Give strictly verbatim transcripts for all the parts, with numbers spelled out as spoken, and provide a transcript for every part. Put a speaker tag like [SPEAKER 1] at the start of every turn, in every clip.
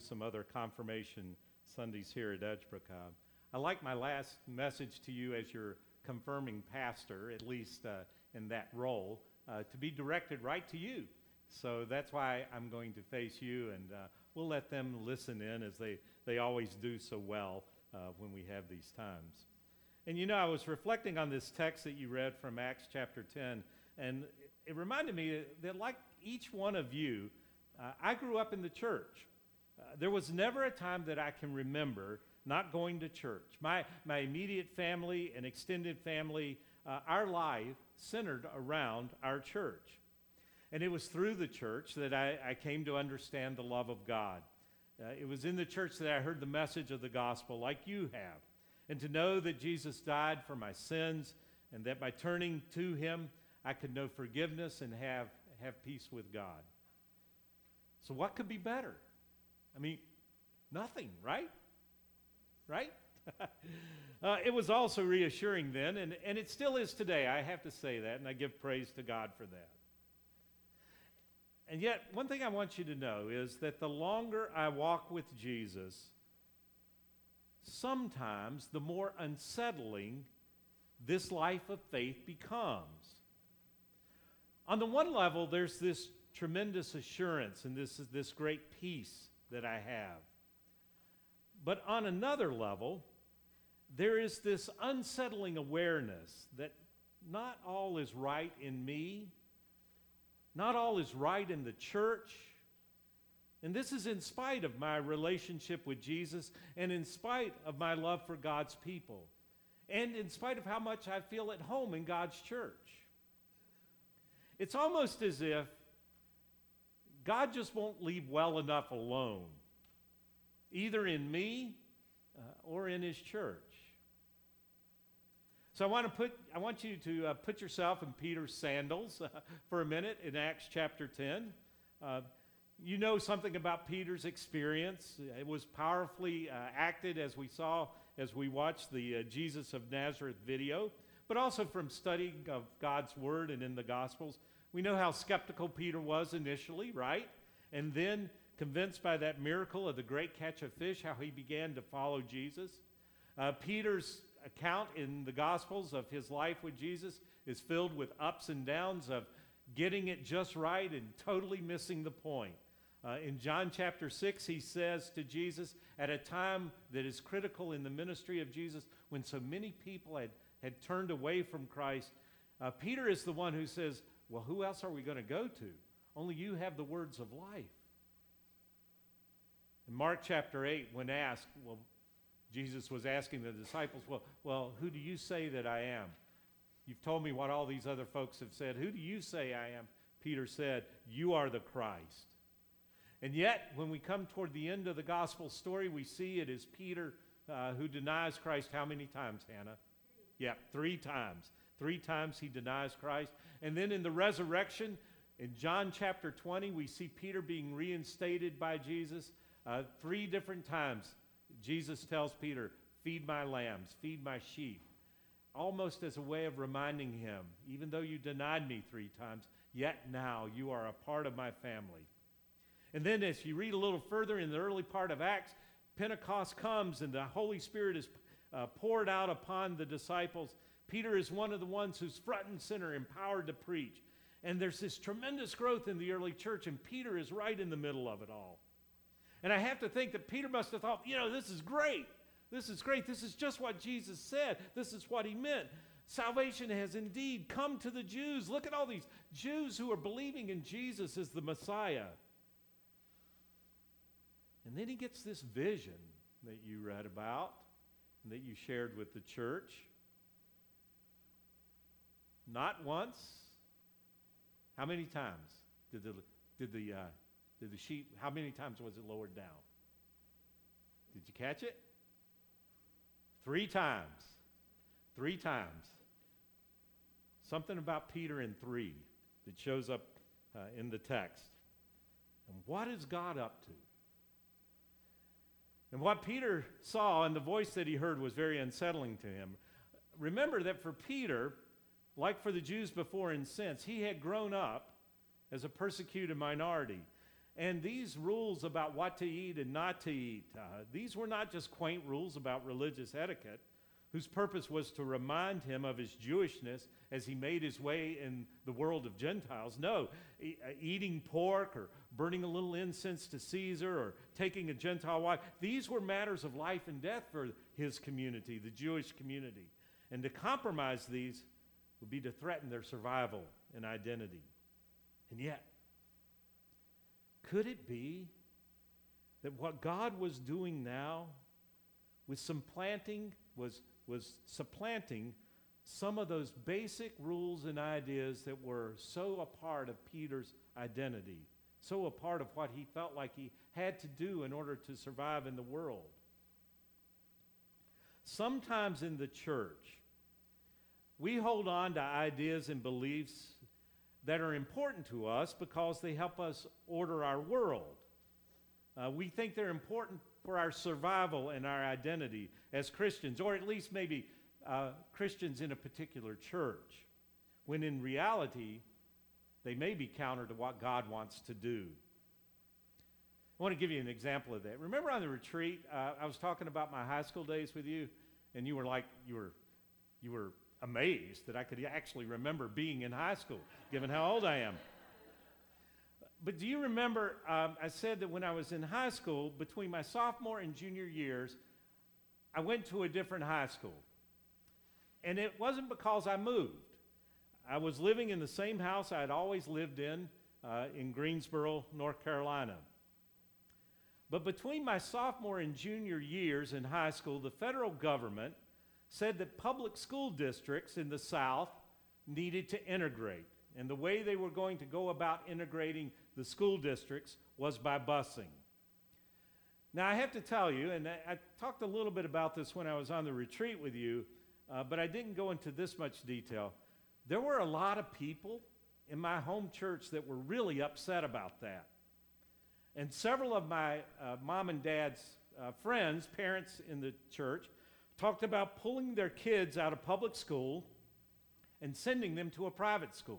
[SPEAKER 1] some other confirmation Sundays here at Edgebrook. Uh, I like my last message to you as your confirming pastor, at least uh, in that role, uh, to be directed right to you. So that's why I'm going to face you, and uh, we'll let them listen in as they, they always do so well uh, when we have these times. And you know, I was reflecting on this text that you read from Acts chapter ten, and it reminded me that like each one of you, uh, I grew up in the church. Uh, there was never a time that I can remember not going to church. My, my immediate family and extended family, uh, our life centered around our church. And it was through the church that I, I came to understand the love of God. Uh, it was in the church that I heard the message of the gospel like you have. And to know that Jesus died for my sins and that by turning to him, I could know forgiveness and have, have peace with God. So what could be better? I mean, nothing, right? Right? uh, it was also reassuring then, and, and it still is today. I have to say that, and I give praise to God for that. And yet, one thing I want you to know is that the longer I walk with Jesus, sometimes the more unsettling this life of faith becomes. On the one level, there's this tremendous assurance and this, this great peace that I have. But on another level, there is this unsettling awareness that not all is right in me, not all is right in the church, and this is in spite of my relationship with Jesus and in spite of my love for God's people and in spite of how much I feel at home in God's church. It's almost as if God just won't leave well enough alone, either in me uh, or in his church. So I want to put, I want you to uh, put yourself in Peter's sandals uh, for a minute in Acts chapter ten. Uh, you know something about Peter's experience. It was powerfully uh, acted, as we saw as we watched the uh, Jesus of Nazareth video, but also from studying of God's Word and in the Gospels. We know how skeptical Peter was initially, right? And then, convinced by that miracle of the great catch of fish, how he began to follow Jesus. Uh, Peter's account in the Gospels of his life with Jesus is filled with ups and downs of getting it just right and totally missing the point. Uh, in John chapter six, he says to Jesus, at a time that is critical in the ministry of Jesus, when so many people had, had turned away from Christ, uh, Peter is the one who says, well, who else are we going to go to? Only you have the words of life. In Mark chapter eight, when asked, well, Jesus was asking the disciples, well, well, who do you say that I am? You've told me what all these other folks have said. Who do you say I am? Peter said, you are the Christ. And yet, when we come toward the end of the gospel story, we see it is Peter uh, who denies Christ how many times, Hannah? Yeah, three times. Three times he denies Christ. And then in the resurrection, in John chapter twenty, we see Peter being reinstated by Jesus. Uh, three different times, Jesus tells Peter, feed my lambs, feed my sheep. Almost as a way of reminding him, even though you denied me three times, yet now you are a part of my family. And then as you read a little further in the early part of Acts, Pentecost comes and the Holy Spirit is uh, poured out upon the disciples. Peter is one of the ones who's front and center, empowered to preach. And there's this tremendous growth in the early church, and Peter is right in the middle of it all. And I have to think that Peter must have thought, you know, this is great. This is great. This is just what Jesus said. This is what he meant. Salvation has indeed come to the Jews. Look at all these Jews who are believing in Jesus as the Messiah. And then he gets this vision that you read about and that you shared with the church. Not once. How many times did the did the uh, did the sheep? How many times was it lowered down? Did you catch it? Three times. Three times. Something about Peter in three that shows up uh, in the text. And what is God up to? And what Peter saw and the voice that he heard was very unsettling to him. Remember that for Peter, like for the Jews before in sense, he had grown up as a persecuted minority. And these rules about what to eat and not to eat, uh, these were not just quaint rules about religious etiquette, whose purpose was to remind him of his Jewishness as he made his way in the world of Gentiles. No, e- uh, eating pork or burning a little incense to Caesar or taking a Gentile wife, these were matters of life and death for his community, the Jewish community. And to compromise these would be to threaten their survival and identity. And yet, could it be that what God was doing now was supplanting, was, was supplanting some of those basic rules and ideas that were so a part of Peter's identity, so a part of what he felt like he had to do in order to survive in the world? Sometimes in the church, we hold on to ideas and beliefs that are important to us because they help us order our world. Uh, we think they're important for our survival and our identity as Christians, or at least maybe uh, Christians in a particular church, when in reality, they may be counter to what God wants to do. I want to give you an example of that. Remember on the retreat, uh, I was talking about my high school days with you, and you were like, you were, you were amazed that I could actually remember being in high school, given how old I am. But do you remember, um, I said that when I was in high school, between my sophomore and junior years, I went to a different high school. And it wasn't because I moved. I was living in the same house I had always lived in, uh, in Greensboro, North Carolina. But between my sophomore and junior years in high school, the federal government said that public school districts in the South needed to integrate. And the way they were going to go about integrating the school districts was by busing. Now, I have to tell you, and I, I talked a little bit about this when I was on the retreat with you, uh, but I didn't go into this much detail. There were a lot of people in my home church that were really upset about that. And several of my uh, mom and dad's uh, friends, parents in the church, talked about pulling their kids out of public school and sending them to a private school.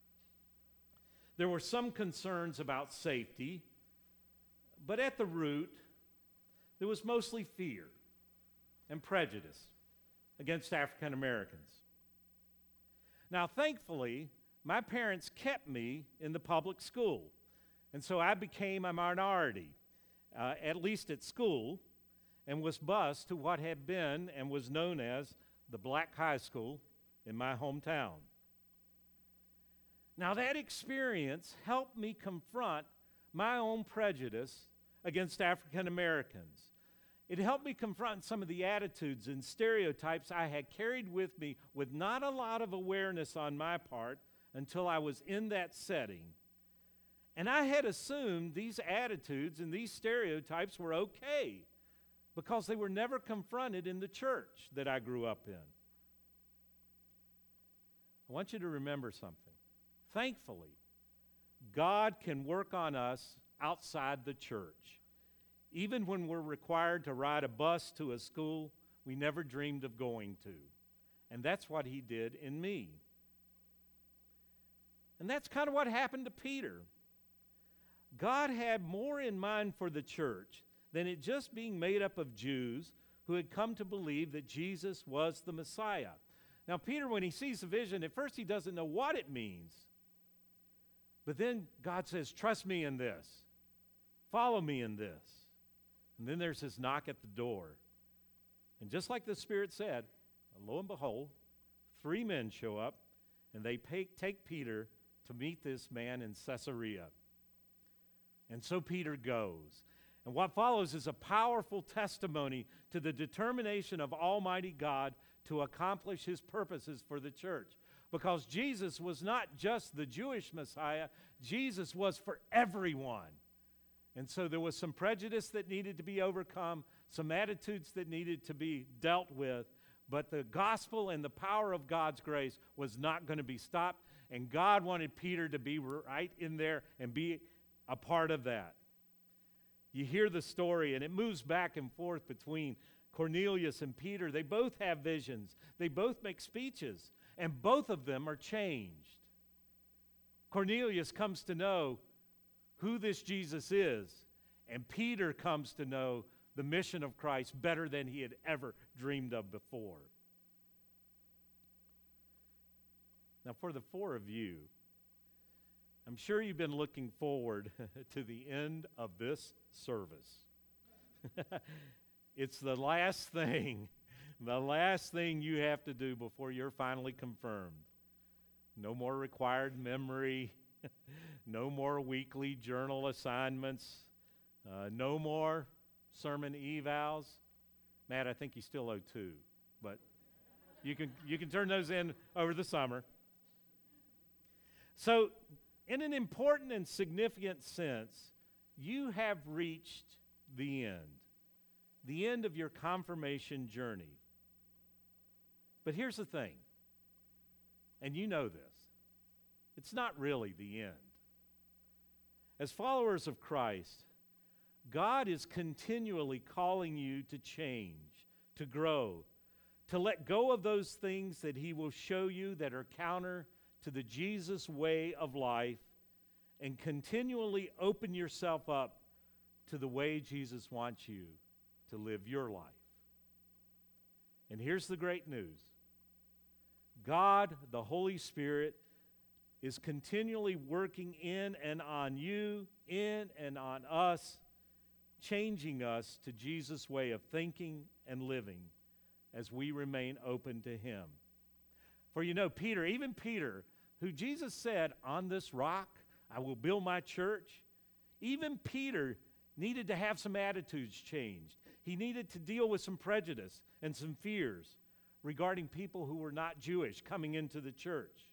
[SPEAKER 1] There were some concerns about safety, but at the root, there was mostly fear and prejudice against African Americans. Now, thankfully, my parents kept me in the public school, and so I became a minority, uh, at least at school, and was bused to what had been and was known as the Black High School in my hometown. Now, that experience helped me confront my own prejudice against African Americans. It helped me confront some of the attitudes and stereotypes I had carried with me with not a lot of awareness on my part until I was in that setting. And I had assumed these attitudes and these stereotypes were okay because they were never confronted in the church that I grew up in. I want you to remember something. Thankfully, God can work on us outside the church. Even when we're required to ride a bus to a school we never dreamed of going to. And that's what he did in me. And that's kind of what happened to Peter. God had more in mind for the church than it just being made up of Jews who had come to believe that Jesus was the Messiah. Now, Peter, when he sees the vision, at first he doesn't know what it means. But then God says, trust me in this. Follow me in this. And then there's this knock at the door. And just like the Spirit said, lo and behold, three men show up, and they pay, take Peter to meet this man in Caesarea. And so Peter goes. And what follows is a powerful testimony to the determination of Almighty God to accomplish his purposes for the church. Because Jesus was not just the Jewish Messiah, Jesus was for everyone. And so there was some prejudice that needed to be overcome, some attitudes that needed to be dealt with, but the gospel and the power of God's grace was not going to be stopped, and God wanted Peter to be right in there and be a part of that. You hear the story, and it moves back and forth between Cornelius and Peter. They both have visions. They both make speeches, and both of them are changed. Cornelius comes to know who this Jesus is, and Peter comes to know the mission of Christ better than he had ever dreamed of before. Now, for the four of you, I'm sure you've been looking forward to the end of this service. It's the last thing, the last thing you have to do before you're finally confirmed. No more required memory, no more weekly journal assignments, uh, no more sermon evals. Matt, I think you still owe two, but you can you can turn those in over the summer. So, in an important and significant sense, you have reached the end, the end of your confirmation journey. But here's the thing, and you know this, it's not really the end. As followers of Christ, God is continually calling you to change, to grow, to let go of those things that He will show you that are counter to the Jesus way of life, and continually open yourself up to the way Jesus wants you to live your life. And here's the great news. God, the Holy Spirit, is continually working in and on you, in and on us, changing us to Jesus' way of thinking and living as we remain open to Him. For you know, Peter, even Peter, who Jesus said, on this rock I will build my church, even Peter needed to have some attitudes changed. He needed to deal with some prejudice and some fears regarding people who were not Jewish coming into the church.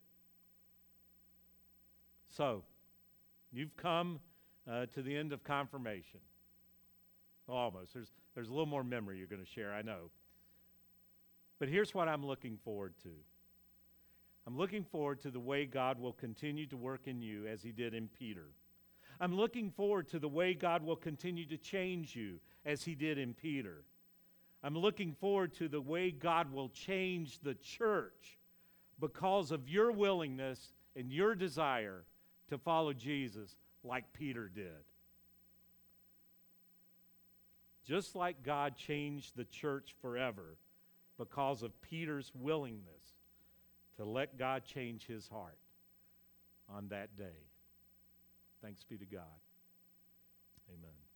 [SPEAKER 1] So, you've come uh, to the end of confirmation. Almost. There's, there's a little more memory you're going to share, I know. But here's what I'm looking forward to. I'm looking forward to the way God will continue to work in you as He did in Peter. I'm looking forward to the way God will continue to change you as He did in Peter. I'm looking forward to the way God will change the church because of your willingness and your desire to follow Jesus like Peter did. Just like God changed the church forever because of Peter's willingness to let God change his heart on that day. Thanks be to God. Amen.